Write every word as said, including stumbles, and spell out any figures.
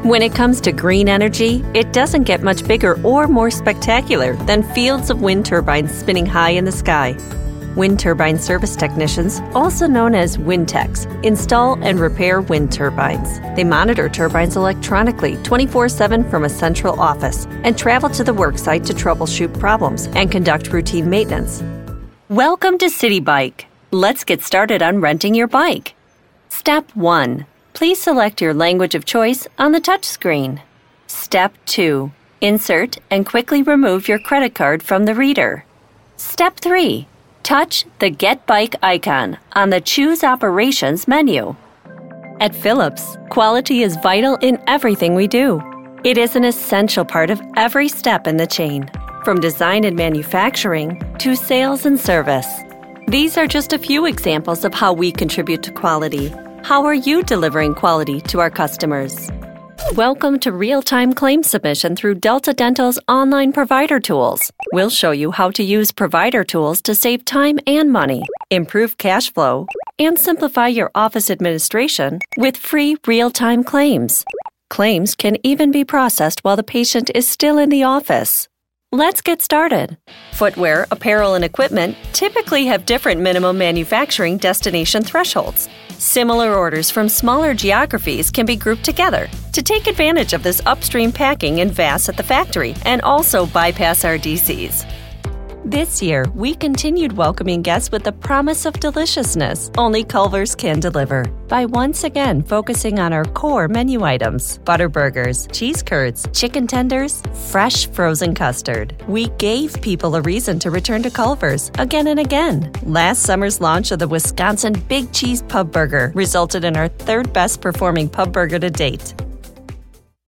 When it comes to green energy, it doesn't get much bigger or more spectacular than fields of wind turbines spinning high in the sky. Wind turbine service technicians, also known as wind techs, install and repair wind turbines. They monitor turbines electronically twenty-four seven from a central office and travel to the worksite to troubleshoot problems and conduct routine maintenance. Welcome to City Bike. Let's get started on renting your bike. Step one. Please select your language of choice on the touchscreen. Step two. Insert and quickly remove your credit card from the reader. Step three. Touch the Get Bike icon on the Choose Operations menu. At Philips, quality is vital in everything we do. It is an essential part of every step in the chain, from design and manufacturing to sales and service. These are just a few examples of how we contribute to quality. How are you delivering quality to our customers? Welcome to real-time claim submission through Delta Dental's online provider tools. We'll show you how to use provider tools to save time and money, improve cash flow, and simplify your office administration with free real-time claims. Claims can even be processed while the patient is still in the office. Let's get started. Footwear, apparel, and equipment typically have different minimum manufacturing destination thresholds. Similar orders from smaller geographies can be grouped together to take advantage of this upstream packing and V A S at the factory and also bypass our D Cs. This year, we continued welcoming guests with the promise of deliciousness only Culver's can deliver by once again focusing on our core menu items: butter burgers, cheese curds, chicken tenders, fresh frozen custard. We gave people a reason to return to Culver's again and again. Last summer's launch of the Wisconsin Big Cheese Pub Burger resulted in our third best performing pub burger to date.